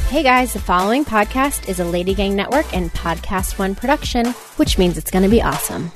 Hey guys, the following podcast is a Lady Gang Network and Podcast One production, which means it's going to be awesome.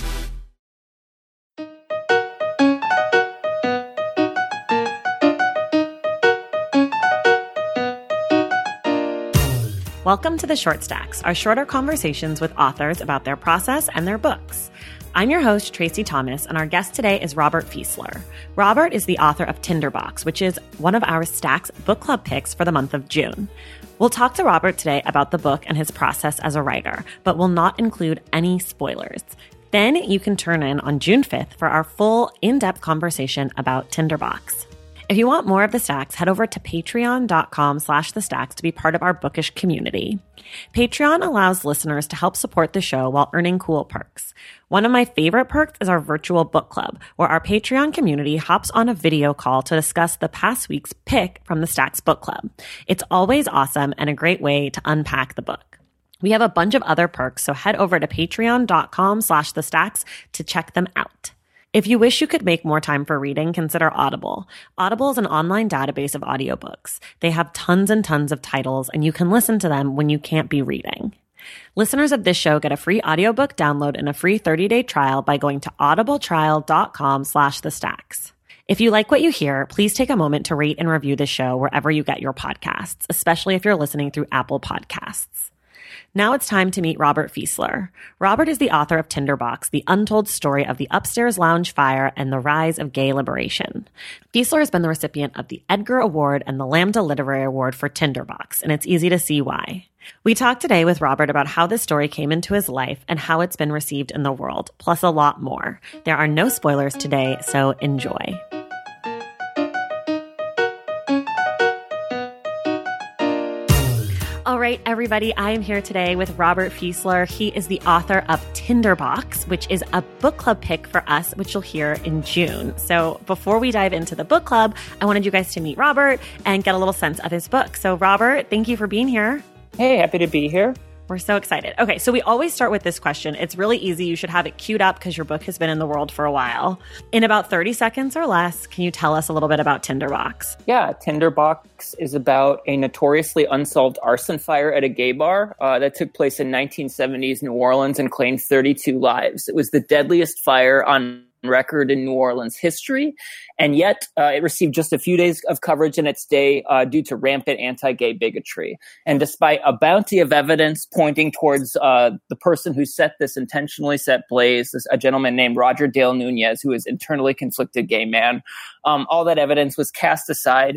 Welcome to the Short Stacks, our shorter conversations with authors about their process and their books. I'm your host, Tracy Thomas, and our guest today is Robert Fieseler. Robert is the author of Tinderbox, which is one of our Stacks book club picks for the month of June. We'll talk to Robert today about the book and his process as a writer, but will not include any spoilers. Then you can turn in on June 5th for our full, in-depth conversation about Tinderbox. If you want more of The Stacks, head over to patreon.com/thestacks to be part of our bookish community. Patreon allows listeners to help support the show while earning cool perks. One of my favorite perks is our virtual book club, where our Patreon community hops on a video call to discuss the past week's pick from the Stacks book club. It's always awesome and a great way to unpack the book. We have a bunch of other perks, so head over to patreon.com/thestacks to check them out. If you wish you could make more time for reading, consider Audible. Audible is an online database of audiobooks. They have tons and tons of titles, and you can listen to them when you can't be reading. Listeners of this show get a free audiobook download and a free 30-day trial by going to audibletrial.com/thestacks. If you like what you hear, please take a moment to rate and review the show wherever you get your podcasts, especially if you're listening through Apple Podcasts. Now it's time to meet Robert Fieseler. Robert is the author of Tinderbox, the untold story of the upstairs lounge fire and the rise of gay liberation. Fieseler has been the recipient of the Edgar Award and the Lambda Literary Award for Tinderbox, and it's easy to see why. We talked today with Robert about how this story came into his life and how it's been received in the world, plus a lot more. There are no spoilers today, so enjoy. All right, everybody, I am here today with Robert Fieseler. He is the author of Tinderbox, which is a book club pick for us, which you'll hear in June. So before we dive into the book club, I wanted you guys to meet Robert and get a little sense of his book. So Robert, thank you for being here. Hey, happy to be here. We're so excited. Okay, so we always start with this question. It's really easy. You should have it queued up because your book has been in the world for a while. In about 30 seconds or less, can you tell us a little bit about Tinderbox? Yeah, Tinderbox is about a notoriously unsolved arson fire at a gay bar that took place in 1970s New Orleans and claimed 32 lives. It was the deadliest fire on record in New Orleans history, and yet it received just a few days of coverage in its day due to rampant anti-gay bigotry. And despite a bounty of evidence pointing towards the person who intentionally set blaze, a gentleman named Roger Dale Nunez, who is internally conflicted gay man, all that evidence was cast aside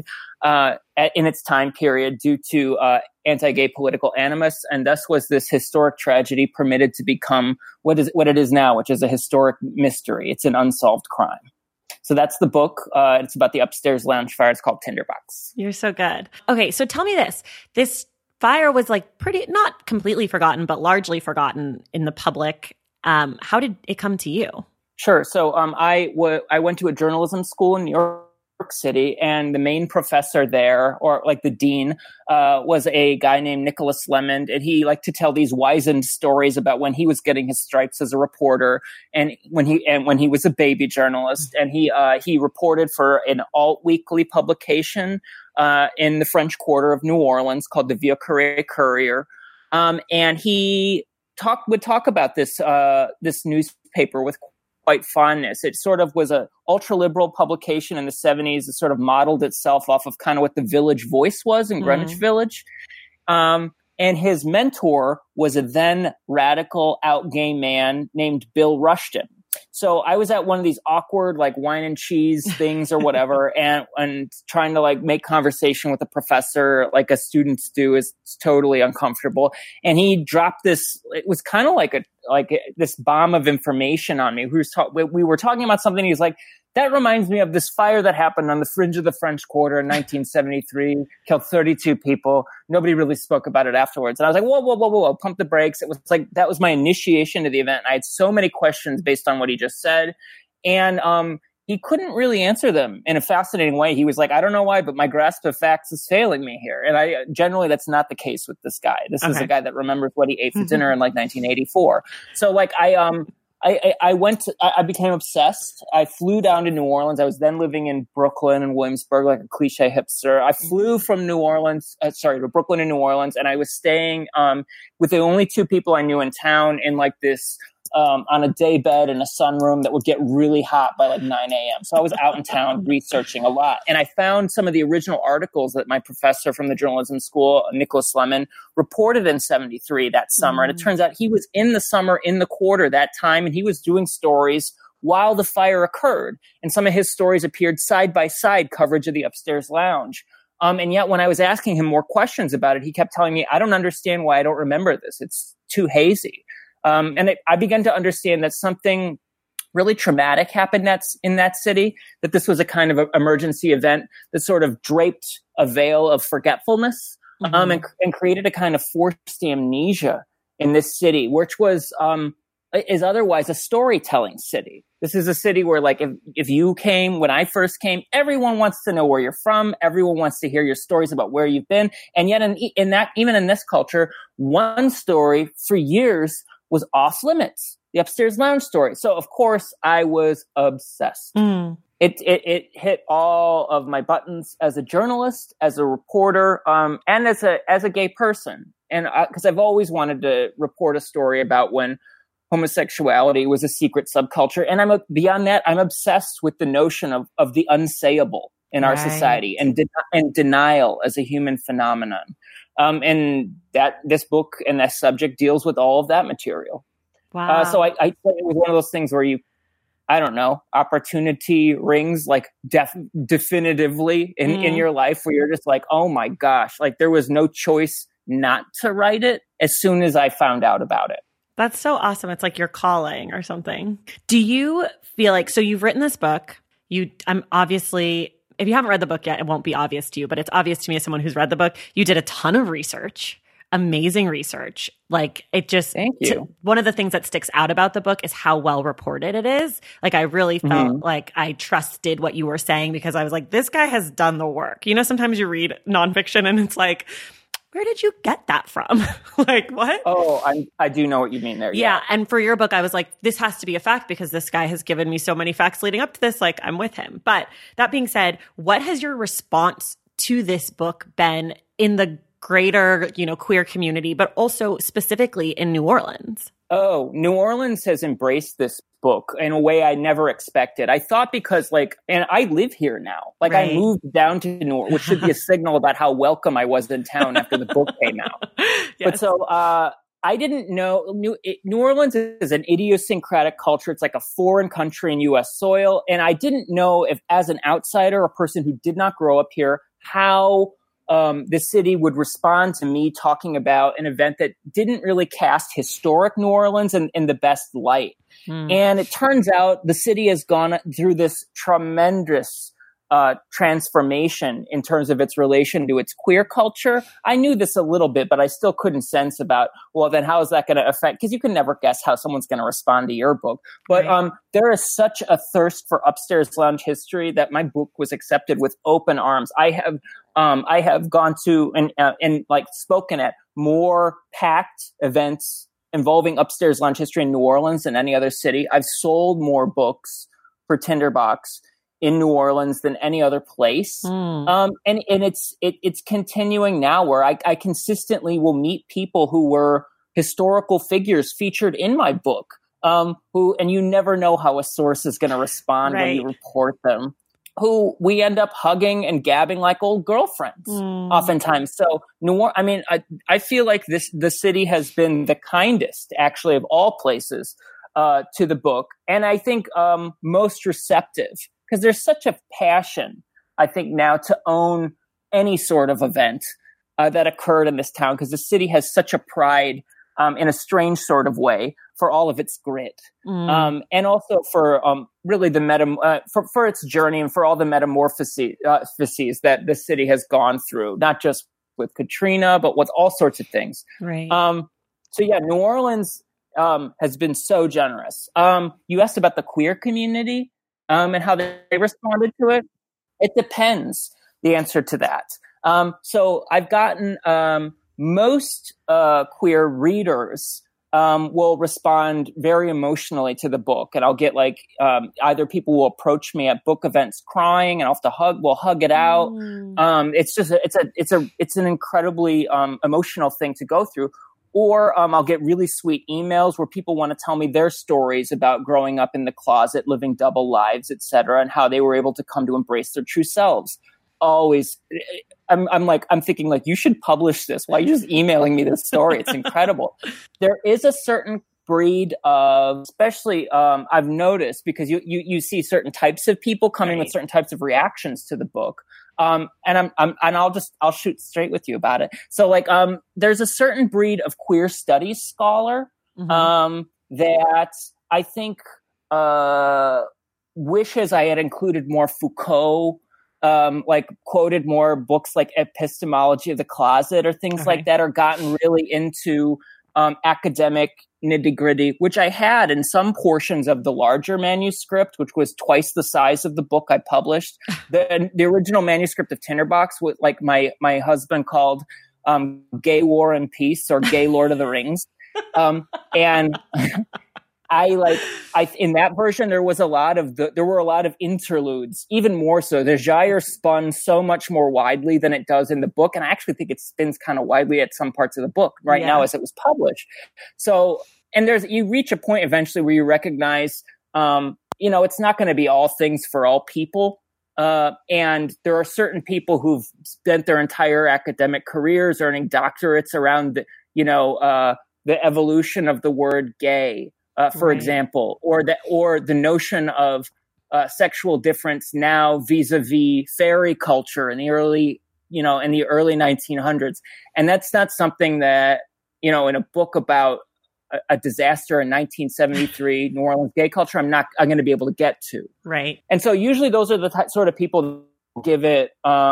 in its time period due to anti-gay political animus, and thus was this historic tragedy permitted to become what it is now, which is a historic mystery. It's an unsolved crime. So that's the book. It's about the upstairs lounge fire. It's called Tinderbox. You're so good. Okay, so tell me this. This fire was not completely forgotten, but largely forgotten in the public. How did it come to you? Sure. So I went to a journalism school in New York City, and the main professor there, or like the dean, was a guy named Nicholas Lemond, and he liked to tell these wizened stories about when he was getting his stripes as a reporter, and when he was a baby journalist, and he reported for an alt weekly publication in the French Quarter of New Orleans called the Vieux Carré Courier, and he would talk about this newspaper with quite fondness. It sort of was an ultra-liberal publication in the 70s. It sort of modeled itself off of kind of what the Village Voice was in Greenwich Village. And his mentor was a then radical out gay man named Bill Rushton. So I was at one of these awkward wine and cheese things or whatever, and trying to make conversation with a professor like as students do is totally uncomfortable. And he dropped this. It was kind of like this bomb of information on me. We were talking about something. He's like, that reminds me of this fire that happened on the fringe of the French Quarter in 1973, killed 32 people. Nobody really spoke about it afterwards. And I was like, whoa, pump the brakes. It was that was my initiation to the event. I had so many questions based on what he just said. And he couldn't really answer them in a fascinating way. He was like, I don't know why, but my grasp of facts is failing me here. And generally that's not the case with this guy. This is a guy that remembers what he ate for dinner in 1984. So I became obsessed. I flew down to New Orleans. I was then living in Brooklyn and Williamsburg, like a cliche hipster. I flew from to Brooklyn and New Orleans, and I was staying with the only two people I knew in town in like this on a day bed in a sunroom that would get really hot by like 9 a.m. So I was out in town researching a lot. And I found some of the original articles that my professor from the journalism school, Nicholas Lemon, reported in 73 that summer. And it turns out he was in the summer in the quarter that time, and he was doing stories while the fire occurred. And some of his stories appeared side by side coverage of the upstairs lounge. And yet when I was asking him more questions about it, he kept telling me, I don't understand why I don't remember this. It's too hazy. I began to understand that something really traumatic happened in that city, that this was a kind of emergency event that sort of draped a veil of forgetfulness, and created a kind of forced amnesia in this city, which is otherwise a storytelling city. This is a city where, like, if you came when I first came, everyone wants to know where you're from. Everyone wants to hear your stories about where you've been. And yet in that, even in this culture, one story for years was off limits, the upstairs lounge story. So of course I was obsessed. It hit all of my buttons as a journalist, as a reporter, and as a gay person. And because I've always wanted to report a story about when homosexuality was a secret subculture. And beyond that, I'm obsessed with the notion of the unsayable in our society and denial as a human phenomenon. And that this book and that subject deals with all of that material. Wow. So I it was one of those things where opportunity rings like definitively in your life, where you're just like, oh my gosh, like there was no choice not to write it as soon as I found out about it. That's so awesome. It's like your calling or something. Do you feel like, so you've written this book, I'm obviously, if you haven't read the book yet, it won't be obvious to you, but it's obvious to me as someone who's read the book. You did a ton of research, amazing research. Like it just, thank you. One of the things that sticks out about the book is how well reported it is. Like I really felt like I trusted what you were saying, because I was like, this guy has done the work. You know, sometimes you read nonfiction and it's like, where did you get that from? Like, what? Oh, I do know what you mean there. Yeah. And for your book, I was like, this has to be a fact because this guy has given me so many facts leading up to this. Like, I'm with him. But that being said, what has your response to this book been in the greater, queer community, but also specifically in New Orleans? Oh, New Orleans has embraced this book in a way I never expected. I thought because and I live here now. Like right. I moved down to New Orleans, which should be a signal about how welcome I was in town after the book came out. Yes. But so I didn't know New Orleans is an idiosyncratic culture. It's like a foreign country in U.S. soil. And I didn't know if, as an outsider, a person who did not grow up here, how the city would respond to me talking about an event that didn't really cast historic New Orleans in the best light. And it turns out the city has gone through this tremendous transformation in terms of its relation to its queer culture. I knew this a little bit, but I still couldn't sense about, well, then how is that going to affect? Because you can never guess how someone's going to respond to your book. But right. There is such a thirst for upstairs lounge history that my book was accepted with open arms. I have gone to and spoken at more packed events involving upstairs lounge history in New Orleans than any other city. I've sold more books for Tinderbox in New Orleans than any other place. And it's continuing now, where I consistently will meet people who were historical figures featured in my book, and you never know how a source is going to respond when you report them, who we end up hugging and gabbing like old girlfriends oftentimes. So I feel like the city has been the kindest, actually, of all places to the book. And I think most receptive, because there's such a passion, I think, now to own any sort of event that occurred in this town, because the city has such a pride in a strange sort of way for all of its grit, and also for really the for its journey and for all the metamorphoses that the city has gone through, not just with Katrina, but with all sorts of things. Right. So yeah, New Orleans has been so generous. You asked about the queer community and how they responded to it. It depends, the answer to that. So I've gotten most queer readers will respond very emotionally to the book, and I'll get like either people will approach me at book events crying, and I'll have to we'll hug it out. It's just it's an incredibly emotional thing to go through. Or I'll get really sweet emails where people want to tell me their stories about growing up in the closet, living double lives, etc., and how they were able to come to embrace their true selves. Always, I'm thinking like, you should publish this. Why are you just emailing me this story? It's incredible. There is a certain breed of, especially I've noticed, because you see certain types of people coming with certain types of reactions to the book. And I'll shoot straight with you about it. So like, there's a certain breed of queer studies scholar, that I think, wishes I had included more Foucault, like quoted more books like Epistemology of the Closet or things like that, or gotten really into, academic nitty-gritty, which I had in some portions of the larger manuscript, which was twice the size of the book I published. The original manuscript of Tinderbox, what like my husband called Gay War and Peace, or Gay Lord of the Rings. And I in that version there were a lot of interludes, even more so. The genre spun so much more widely than it does in the book, and I actually think it spins kind of widely at some parts of the book now as it was published. So, and you reach a point eventually where you recognize, it's not going to be all things for all people. And there are certain people who've spent their entire academic careers earning doctorates around the evolution of the word gay. For example, or the notion of sexual difference now vis-a-vis fairy culture in the early 1900s, and that's not something that in a book about a disaster in 1973 New Orleans gay culture I'm going to be able to get to. Right. And so usually those are the sort of people who give it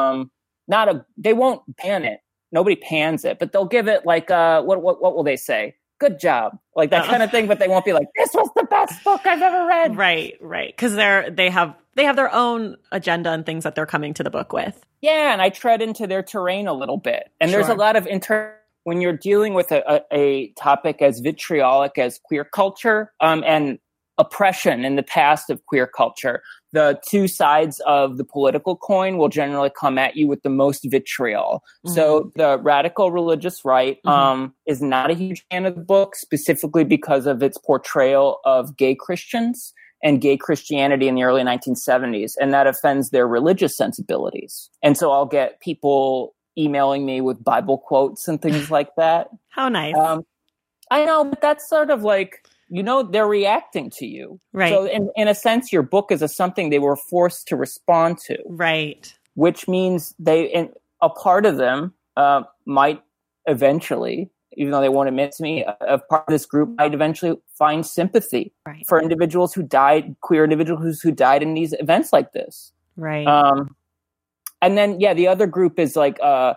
they won't pan it. Nobody pans it, but they'll give it like what will they say? Good job, like that kind of thing, but they won't be like, this was the best book I've ever read. Right, because they have their own agenda and things that they're coming to the book with. Yeah, and I tread into their terrain a little bit. And there's a lot of when you're dealing with a topic as vitriolic as queer culture and oppression in the past of queer culture, the two sides of the political coin will generally come at you with the most vitriol. So the radical religious right is not a huge fan of the book, specifically because of its portrayal of gay Christians and gay Christianity in the early 1970s, and that offends their religious sensibilities. And so I'll get people emailing me with Bible quotes and things like that. How nice. I know, but that's sort of like, they're reacting to you. Right. So in a sense, your book is something they were forced to respond to. Right. Which means a part of them might eventually, even though they won't admit to me, a part of this group might eventually find sympathy for individuals who died, queer individuals who died in these events like this. Right. And then, the other group is like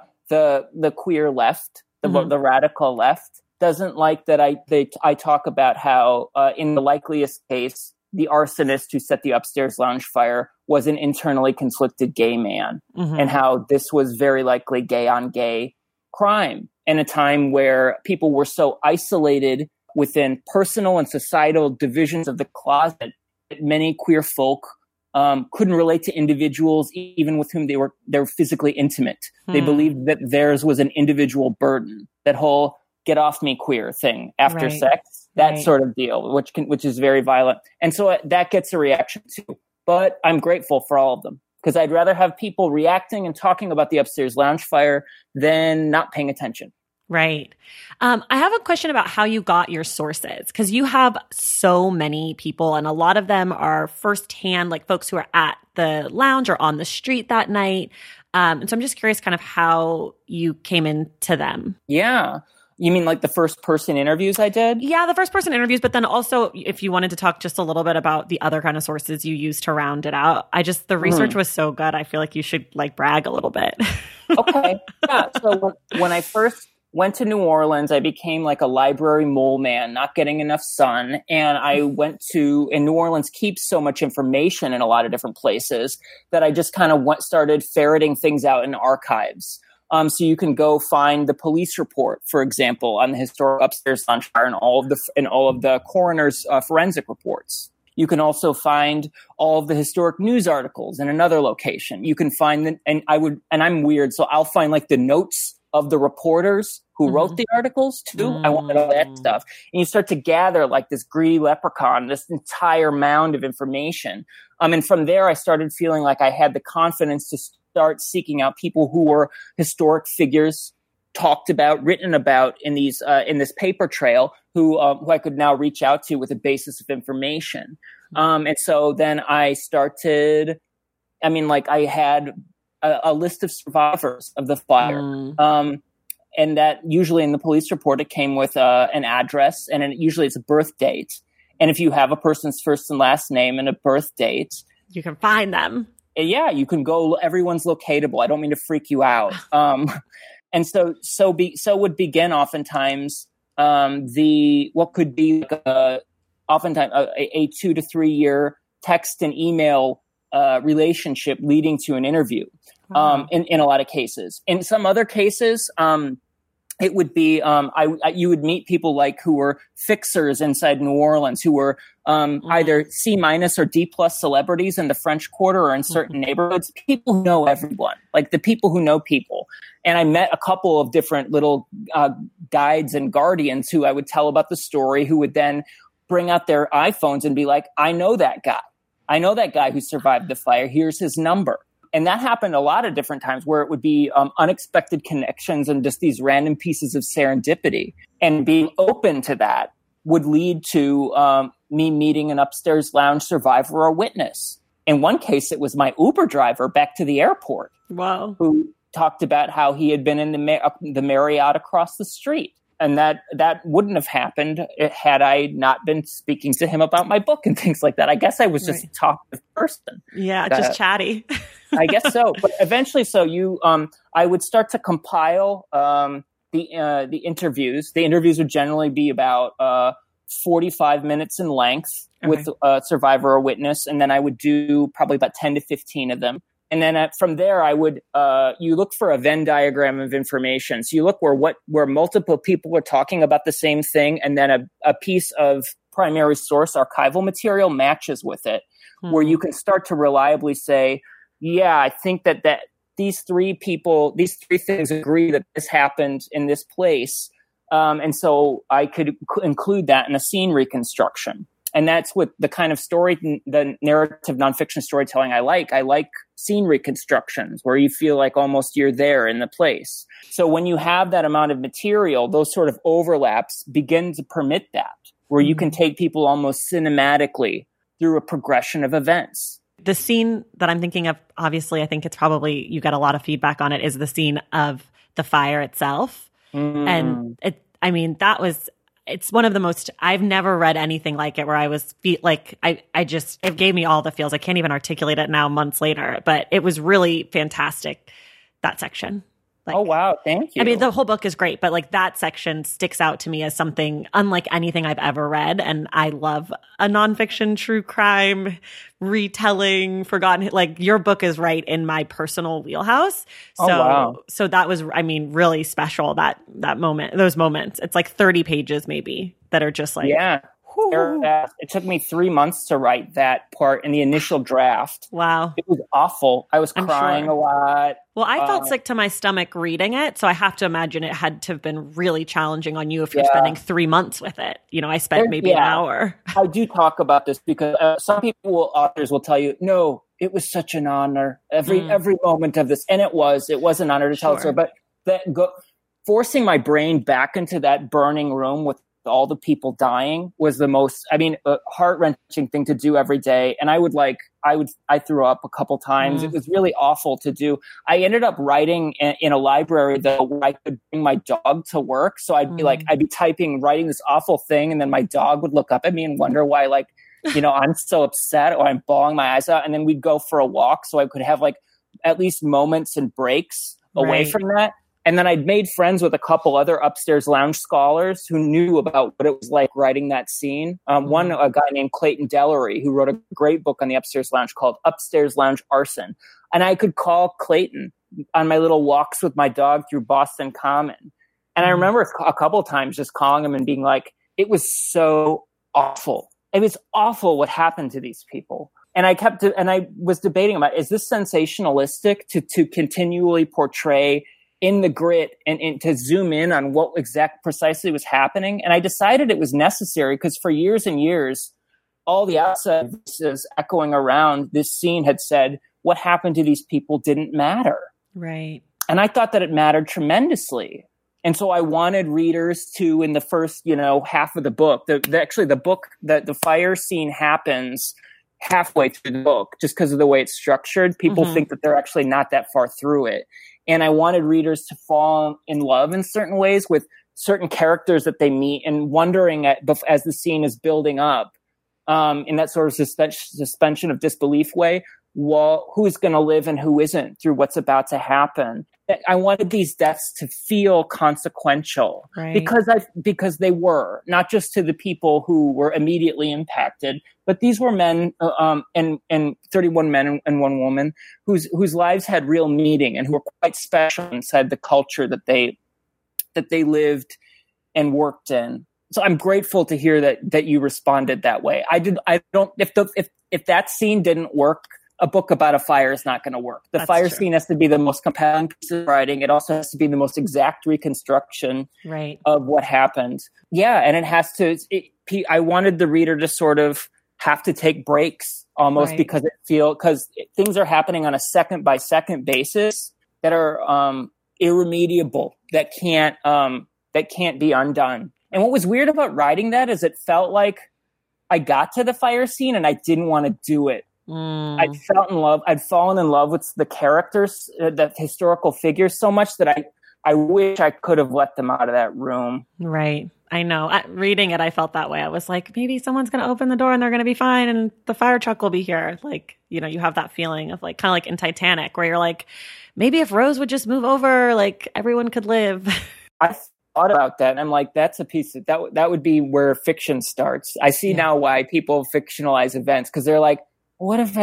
the queer left, the radical left. Doesn't like that I talk about how in the likeliest case the arsonist who set the upstairs lounge fire was an internally conflicted gay man, and how this was very likely gay on gay crime in a time where people were so isolated within personal and societal divisions of the closet that many queer folk couldn't relate to individuals even with whom they were physically intimate. They believed that theirs was an individual burden. That whole get off me queer thing after sex, that sort of deal, which is very violent. And so that gets a reaction too. But I'm grateful for all of them, because I'd rather have people reacting and talking about the upstairs lounge fire than not paying attention. Right. I have a question about how you got your sources, because you have so many people and a lot of them are firsthand, like folks who are at the lounge or on the street that night. And so I'm just curious kind of how you came into them. Yeah. You mean like the first person interviews I did? Yeah, the first person interviews, but then also if you wanted to talk just a little bit about the other kind of sources you used to round it out. The research was so good. I feel like you should like brag a little bit. Okay. Yeah. So when I first went to New Orleans, I became like a library mole man, not getting enough sun. And I and New Orleans keeps so much information in a lot of different places that I just kind of started ferreting things out in archives. So you can go find the police report, for example, on the historic upstairs lounge fire and all of the coroner's forensic reports. You can also find all of the historic news articles in another location. You can find and I'm weird, so I'll find like the notes of the reporters who wrote the articles too. I wanted all that stuff. And you start to gather like this greedy leprechaun, this entire mound of information. And from there, I started feeling like I had the confidence to start seeking out people who were historic figures, talked about, written about in these in this paper trail, who I could now reach out to with a basis of information. And so then I started. I had a list of survivors of the fire. And that usually in the police report, it came with an address, and usually it's a birth date. And if you have a person's first and last name and a birth date, you can find them. Yeah, you can go. Everyone's locatable. I don't mean to freak you out. And so would begin oftentimes what could be like oftentimes a 2 to 3 year text and email relationship leading to an interview. In a lot of cases. In some other cases, it would be you would meet people like who were fixers inside New Orleans, who were either C- or D+ celebrities in the French Quarter or in certain neighborhoods. People who know everyone, like the people who know people. And I met a couple of different little guides and guardians who I would tell about the story, who would then bring out their iPhones and be like, I know that guy. I know that guy who survived the fire. Here's his number. And that happened a lot of different times, where it would be unexpected connections and just these random pieces of serendipity. And being open to that would lead to me meeting an upstairs lounge survivor or witness. In one case, it was my Uber driver back to the airport. Wow. Who talked about how he had been in the Marriott across the street. And that wouldn't have happened had I not been speaking to him about my book and things like that. I guess I was just a talkative person. Yeah, just chatty. I guess so. But eventually, I would start to compile the interviews. The interviews would generally be about 45 minutes in length with a survivor or witness. And then I would do probably about 10 to 15 of them. And then from there, I would you look for a Venn diagram of information. So you look where multiple people are talking about the same thing, and then a piece of primary source archival material matches with it, where you can start to reliably say, yeah, I think that these three things agree that this happened in this place. And so I could include that in a scene reconstruction. And that's what the kind of the narrative nonfiction storytelling I like. I like scene reconstructions where you feel like almost you're there in the place. So when you have that amount of material, those sort of overlaps begin to permit that, where you can take people almost cinematically through a progression of events. The scene that I'm thinking of, obviously, I think it's probably, you got a lot of feedback on it, is the scene of the fire itself. And it's one of the most, I've never read anything like it, where I was it gave me all the feels. I can't even articulate it now months later, but it was really fantastic, that section. Oh, wow. Thank you. I mean, the whole book is great, but like that section sticks out to me as something unlike anything I've ever read. And I love a nonfiction true crime retelling, forgotten, like your book is right in my personal wheelhouse. So, wow. So that was, really special, that moment, those moments. It's like 30 pages maybe that are just like, yeah. It took me 3 months to write that part in the initial draft. Wow. It was awful. I was crying a lot. Well, I felt sick to my stomach reading it, so I have to imagine it had to have been really challenging on you if you're spending 3 months with it. I spent maybe an hour. I do talk about this because some authors will tell you, no, it was such an honor. Every moment of this. And it was an honor to tell the story. But forcing my brain back into that burning room with all the people dying was the most, heart-wrenching thing to do every day. And I threw up a couple times. It was really awful to do. I ended up writing in a library though, where I could bring my dog to work. So I'd be writing this awful thing. And then my dog would look up at me and wonder why, I'm so upset, or I'm bawling my eyes out. And then we'd go for a walk. So I could have at least moments and breaks away from that. And then I'd made friends with a couple other upstairs lounge scholars who knew about what it was like writing that scene. A guy named Clayton Dellery, who wrote a great book on the upstairs lounge called Upstairs Lounge Arson. And I could call Clayton on my little walks with my dog through Boston Common. And I remember a couple of times just calling him and being like, it was so awful. It was awful what happened to these people. And I was debating about, is this sensationalistic to continually portray in the grit and to zoom in on what precisely was happening? And I decided it was necessary because for years and years, all the outside voices echoing around this scene had said, what happened to these people didn't matter. Right. And I thought that it mattered tremendously. And so I wanted readers to, in the first, half of the book, the fire scene happens halfway through the book just because of the way it's structured. People think that they're actually not that far through it. And I wanted readers to fall in love in certain ways with certain characters that they meet and wondering as the scene is building up in that sort of suspension of disbelief way, well, who's going to live and who isn't through what's about to happen. I wanted these deaths to feel consequential, right, because they were, not just to the people who were immediately impacted, but these were men and 31 men and one woman whose lives had real meaning and who were quite special inside the culture that they lived and worked in. So I'm grateful to hear that you responded that way. If that scene didn't work, a book about a fire is not going to work. The fire scene has to be the most compelling piece of writing. It also has to be the most exact reconstruction of what happened. Yeah, and it has to. I wanted the reader to sort of have to take breaks almost because things are happening on a second by second basis that are irremediable, that can't be undone. And what was weird about writing that is it felt like I got to the fire scene and I didn't want to do it. I'd fallen in love with the characters, the historical figures so much that I wish I could have let them out of that room. Right. I know. Reading it, I felt that way. I was like, maybe someone's going to open the door and they're going to be fine and the fire truck will be here. Like, you have that feeling of like, kind of like in Titanic where you're like, maybe if Rose would just move over, like everyone could live. I thought about that and I'm like, that's a piece that would be where fiction starts. I see now why people fictionalize events because they're like, what if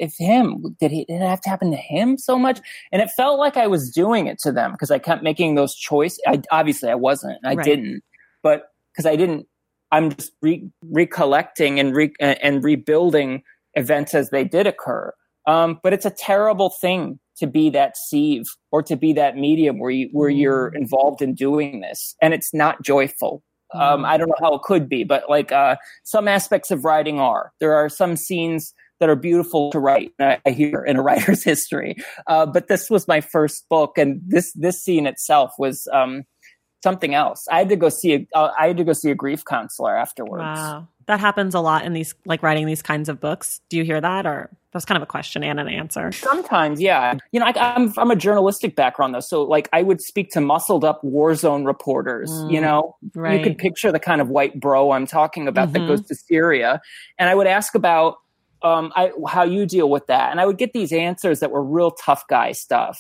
did it have to happen to him so much? And it felt like I was doing it to them because I kept making those choices. Obviously I wasn't, I didn't, but because I'm just recollecting and rebuilding events as they did occur. But it's a terrible thing to be that sieve or to be that medium where you're involved in doing this. And it's not joyful. I don't know how it could be, but like some aspects of writing there are some scenes that are beautiful to write, I hear, in a writer's history. But this was my first book, and this scene itself was something else. I had to go see a grief counselor afterwards. Wow, that happens a lot in these, like writing these kinds of books. Do you hear that, or that's kind of a question and an answer? Sometimes, yeah. I'm from a journalistic background though, so like I would speak to muscled up war zone reporters. Right. You could picture the kind of white bro I'm talking about that goes to Syria, and I would ask about how you deal with that. And I would get these answers that were real tough guy stuff.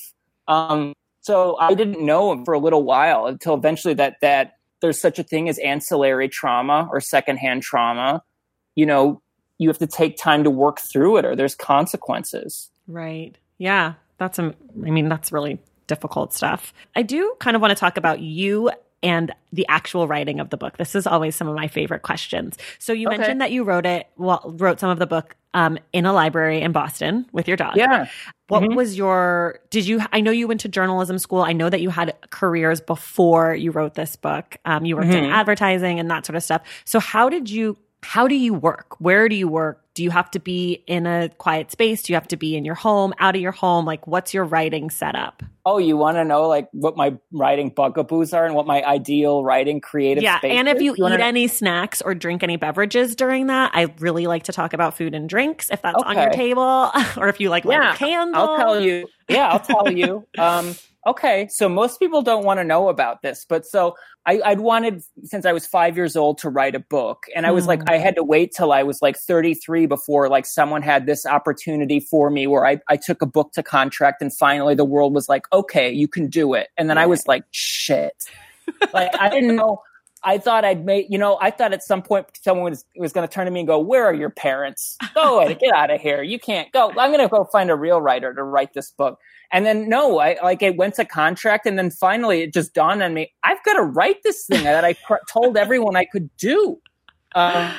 So I didn't know for a little while until eventually that there's such a thing as ancillary trauma or secondhand trauma. You have to take time to work through it or there's consequences. Right. Yeah. That's really difficult stuff. I do kind of want to talk about you and the actual writing of the book. This is always some of my favorite questions. So you mentioned that you wrote some of the book in a library in Boston with your dog. Yeah. What was I know you went to journalism school. I know that you had careers before you wrote this book. You worked in advertising and that sort of stuff. So how do you work? Where do you work? Do you have to be in a quiet space? Do you have to be in your home, out of your home? Like, what's your writing setup? Oh, you want to know like what my writing bugaboos are and what my ideal writing creative space is? Yeah, and if you eat any snacks or drink any beverages during that, I really like to talk about food and drinks if that's on your table, or if you like light a candle. I'll tell you. Yeah, I'll tell you. Okay, so most people don't want to know about this, but so I'd wanted, since I was 5 years old, to write a book. And I was like, I had to wait till I was like 33 before like someone had this opportunity for me where I took a book to contract and finally the world was like, okay, you can do it. And then I was like, shit. Like I didn't know I thought I thought at some point someone was going to turn to me and go, "Where are your parents? Go ahead, get out of here. You can't go. I'm going to go find a real writer to write this book." And then it went to contract. And then finally it just dawned on me, I've got to write this thing that I told everyone I could do. So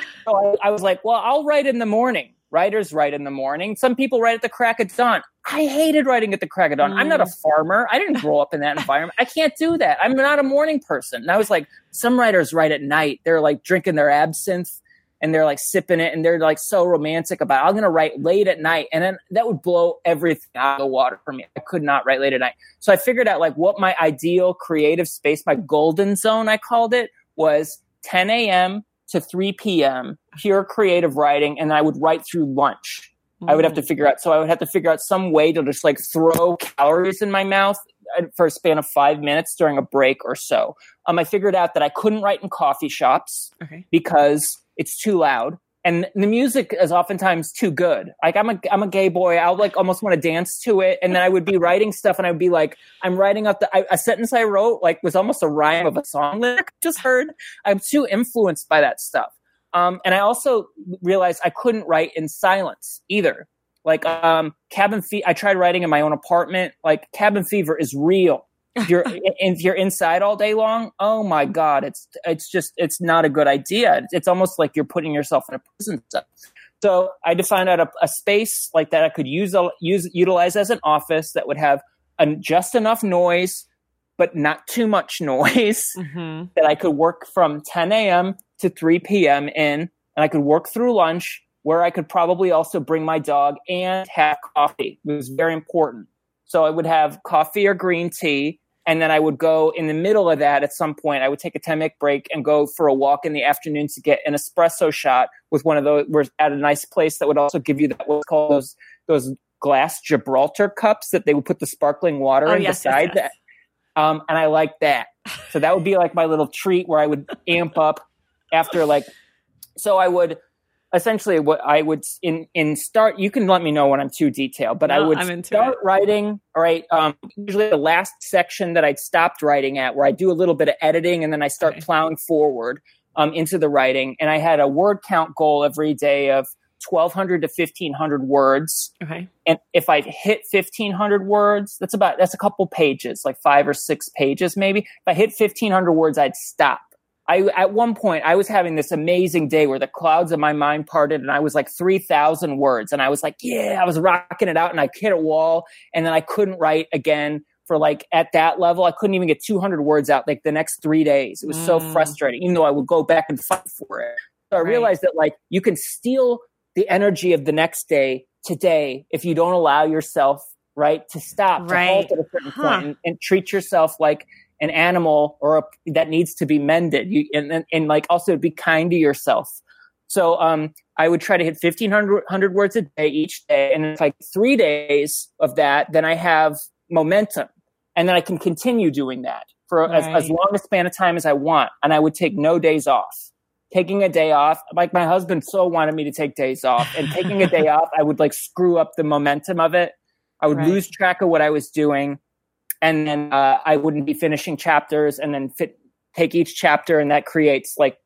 I was like, well, I'll write in the morning. Writers write in the morning. Some people write at the crack of dawn. I hated writing at the crack of dawn. I'm not a farmer. I didn't grow up in that environment. I can't do that. I'm not a morning person. And I was like, some writers write at night. They're like drinking their absinthe and they're like sipping it and they're like so romantic about it. I'm going to write late at night. And then that would blow everything out of the water for me. I could not write late at night. So I figured out like what my ideal creative space, my golden zone, I called it, was 10 a.m. to 3 p.m., pure creative writing, and I would write through lunch. I would have to figure out some way to just like throw calories in my mouth for a span of 5 minutes during a break or so. I figured out that I couldn't write in coffee shops because it's too loud. And the music is oftentimes too good. Like I'm a gay boy. I'll like almost want to dance to it. And then I would be writing stuff and I'd be like, I'm writing out a sentence I wrote, like was almost a rhyme of a song lyric I just heard. I'm too influenced by that stuff. And I also realized I couldn't write in silence either. Like, cabin fever, I tried writing in my own apartment. Like cabin fever is real. If you're inside all day long, oh my God, it's not a good idea. It's almost like you're putting yourself in a prison cell. So I defined out a space like that I could utilize as an office that would have just enough noise, but not too much noise, that I could work from 10 a.m. to 3 p.m. in, and I could work through lunch where I could probably also bring my dog and have coffee. It was very important. So I would have coffee or green tea. And then I would go in the middle of that at some point. I would take a 10-minute break and go for a walk in the afternoon to get an espresso shot with one of those. We're at a nice place that would also give you that what's called those glass Gibraltar cups that they would put the sparkling water in beside that. And I like that. So that would be like my little treat where I would amp up after like. So I would essentially what I would start. You can let me know when I'm too detailed, but I would start writing. All right. Usually the last section that I'd stopped writing at, where I do a little bit of editing, and then I start plowing forward into the writing. And I had a word count goal every day of 1,200 to 1,500 words. Okay. And if I hit 1,500 words, that's a couple pages, like 5 or 6 pages maybe. If I hit 1,500 words, I'd stop. At one point, I was having this amazing day where the clouds of my mind parted and I was like 3,000 words. And I was like, yeah, I was rocking it out, and I hit a wall, and then I couldn't write again for like at that level. I couldn't even get 200 words out like the next 3 days. It was so frustrating, even though I would go back and fight for it. So I realized that like you can steal the energy of the next day today if you don't allow yourself, to stop, to halt at a certain point and treat yourself like an animal that needs to be mended. And like also be kind to yourself. So I would try to hit 1,500 words a day each day. And it's like 3 days of that, then I have momentum. And then I can continue doing that for as long a span of time as I want. And I would take no days off. Taking a day off, like my husband so wanted me to take days off. And taking a day off, I would like screw up the momentum of it. I would lose track of what I was doing. And then I wouldn't be finishing chapters, and then take each chapter, and that creates like,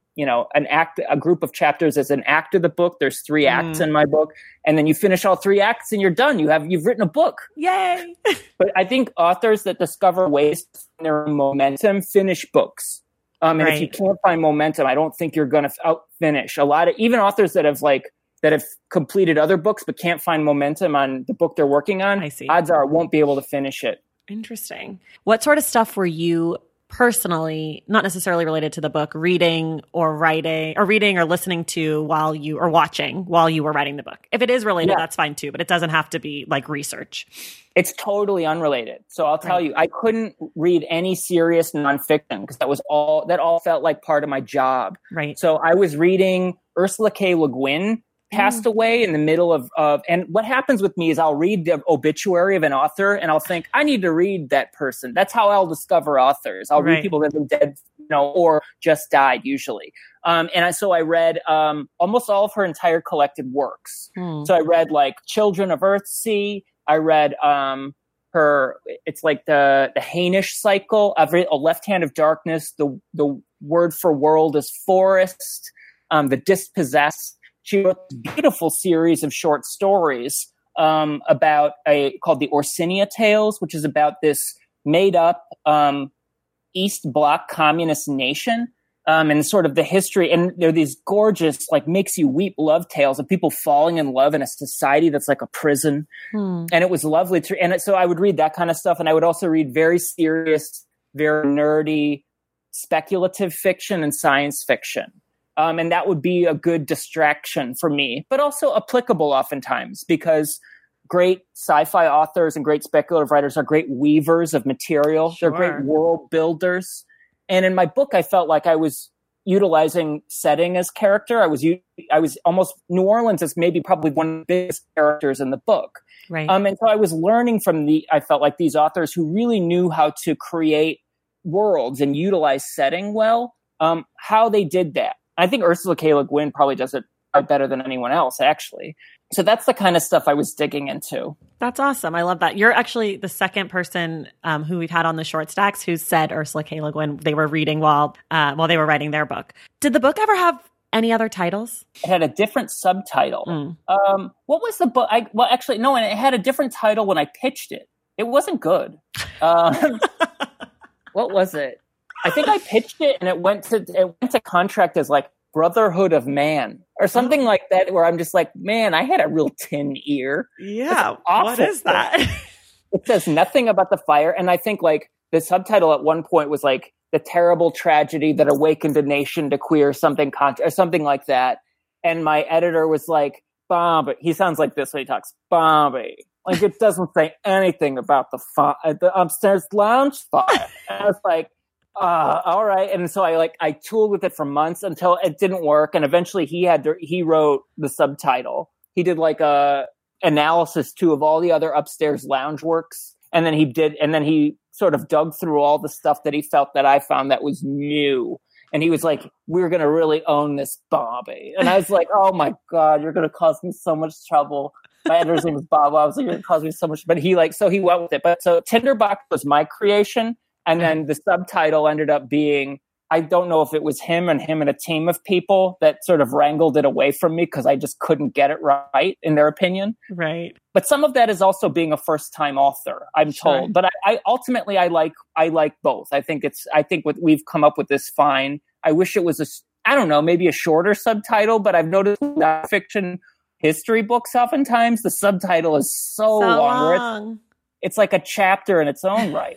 a group of chapters as an act of the book. There's 3 acts in my book, and then you finish all 3 acts and you're done. You've written a book. Yay! But I think authors that discover ways to find their own momentum finish books. And if you can't find momentum, I don't think you're going to finish a lot of even authors that have completed other books but can't find momentum on the book they're working on. I see. Odds are won't be able to finish it. Interesting. What sort of stuff were you personally, not necessarily related to the book, reading or listening to while you were writing the book? If it is related, that's fine too, but it doesn't have to be like research. It's totally unrelated. So I'll tell you, I couldn't read any serious nonfiction because that all felt like part of my job. Right. So I was reading Ursula K. Le Guin passed away in the middle of and what happens with me is I'll read the obituary of an author and I'll think I need to read that person. That's how I'll discover authors. I'll read people that have been dead, or just died usually. So I read almost all of her entire collected works. So I read like Children of Earthsea. I read her it's like the Hainish cycle, a left hand of darkness. The word for world is forest. The dispossessed. She wrote a beautiful series of short stories about called the Orsini Tales, which is about this made up East Bloc communist nation. And sort of the history, and there are these gorgeous, like, makes you weep love tales of people falling in love in a society that's like a prison. And it was lovely so I would read that kind of stuff, and I would also read very serious, very nerdy, speculative fiction and science fiction. And that would be a good distraction for me, but also applicable oftentimes, because great sci-fi authors and great speculative writers are great weavers of material. Sure. They're great world builders. And in my book, I felt like I was utilizing setting as character. I was almost, New Orleans is maybe probably one of the biggest characters in the book. Right. And so I was learning from I felt like these authors who really knew how to create worlds and utilize setting well, how they did that. I think Ursula K. Le Guin probably does it better than anyone else, actually. So that's the kind of stuff I was digging into. That's awesome. I love that. You're actually the second person who we've had on the Short Stacks who said Ursula K. Le Guin they were reading while they were writing their book. Did the book ever have any other titles? It had a different subtitle. What was the book? And it had a different title when I pitched it. It wasn't good. What was it? I think I pitched it and it went to contract as like Brotherhood of Man or something like that, where I'm just like, man, I had a real tin ear. Yeah. What is that? It says nothing about the fire. And I think like the subtitle at one point was like the terrible tragedy that awakened a nation to queer something or something like that. And my editor was like, Bobby, he sounds like this when he talks, Bobby. Like it doesn't say anything about the upstairs lounge fire. And I was like, all right. And so I tooled with it for months until it didn't work. And eventually he wrote the subtitle. He did like a analysis too of all the other upstairs lounge works. And then he sort of dug through all the stuff that he felt that I found that was new. And he was like, we're going to really own this, Bobby. And I was like, oh my God, you're going to cause me so much trouble. My editor's name was Bob. I was like, you're going to cause me so much. But he went with it. But so Tinderbox was my creation. And then the subtitle ended up being, I don't know if it was him and a team of people that sort of wrangled it away from me because I just couldn't get it right in their opinion. Right. But some of that is also being a first-time author, I'm told. But I ultimately like both. I think what we've come up with is fine. I wish it was maybe a shorter subtitle, but I've noticed nonfiction history books oftentimes the subtitle is so long. It's like a chapter in its own right.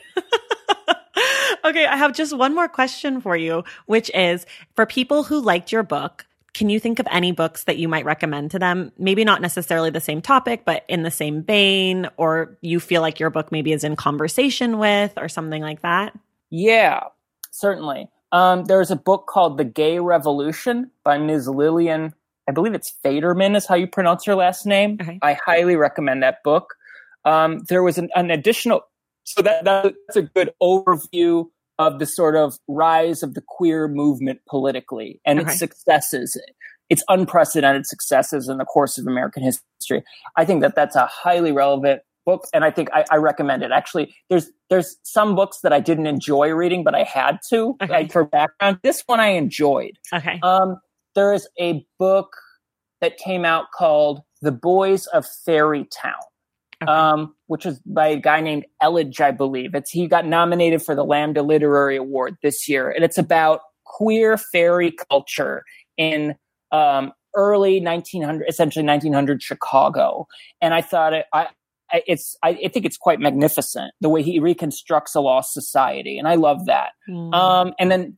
Okay, I have just one more question for you, which is for people who liked your book, can you think of any books that you might recommend to them? Maybe not necessarily the same topic, but in the same vein, or you feel like your book maybe is in conversation with or something like that? Yeah, certainly. There's a book called The Gay Revolution by Ms. Lillian, I believe it's Faderman is how you pronounce her last name. Okay. I highly recommend that book. There was an additional... So that's a good overview of the sort of rise of the queer movement politically and its successes, its unprecedented successes in the course of American history. I think that's a highly relevant book, and I think I recommend it. Actually, there's some books that I didn't enjoy reading, but I had to. Like for background, this one I enjoyed. Okay. There is a book that came out called The Boys of Fairy Town. Which is by a guy named Elledge, I believe. He got nominated for the Lambda Literary Award this year, and it's about queer fairy culture in early 1900, essentially 1900 Chicago. And I thought I think it's quite magnificent the way he reconstructs a lost society, and I love that. And then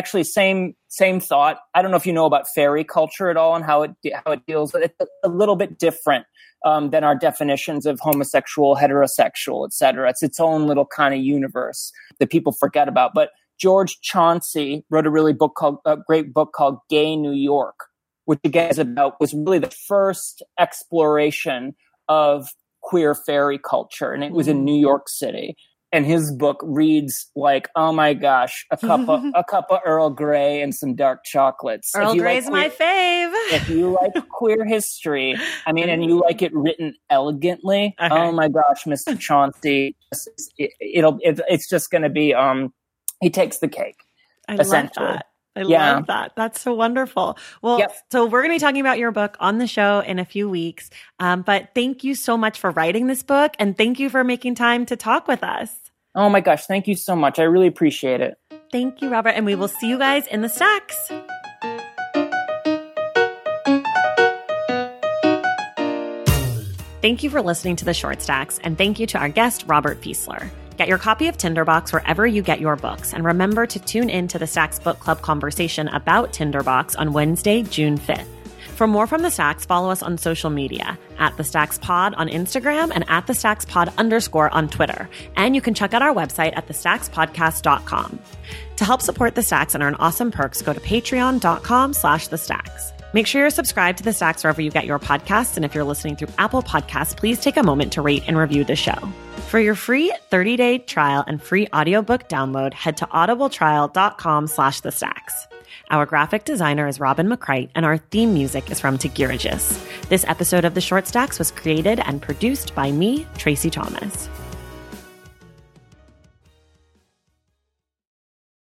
same thought. I don't know if you know about fairy culture at all and how it deals with it. It's a little bit different than our definitions of homosexual, heterosexual, etc. It's its own little kind of universe that people forget about. But George Chauncey wrote a great book called Gay New York, which again was really the first exploration of queer fairy culture, and it was in New York City. and his book reads like, oh my gosh, a cup of Earl Grey and some dark chocolates. Earl Grey's my fave. If you like queer history, I mean, and you like it written elegantly, oh my gosh, Mr. Chauncey, it's just going to be, he takes the cake. I love that. I love that. That's so wonderful. Well, so we're going to be talking about your book on the show in a few weeks. But thank you so much for writing this book, and thank you for making time to talk with us. Oh my gosh, thank you so much. I really appreciate it. Thank you, Robert, and we will see you guys in the stacks. Thank you for listening to The Short Stacks, and thank you to our guest, Robert Fiesler. Get your copy of Tinderbox wherever you get your books, and remember to tune in to the Stacks Book Club conversation about Tinderbox on Wednesday, June 5th. For more from The Stacks, follow us on social media, at The Stacks Pod on Instagram and at The Stacks Pod _ on Twitter. And you can check out our website at thestackspodcast.com. To help support The Stacks and earn awesome perks, go to patreon.com/thestacks. Make sure you're subscribed to The Stacks wherever you get your podcasts, and if you're listening through Apple Podcasts, please take a moment to rate and review the show. For your free 30-day trial and free audiobook download, head to audibletrial.com/thestacks. Our graphic designer is Robin McCrite, and our theme music is from Tegirigis. This episode of The Short Stacks was created and produced by me, Tracy Thomas.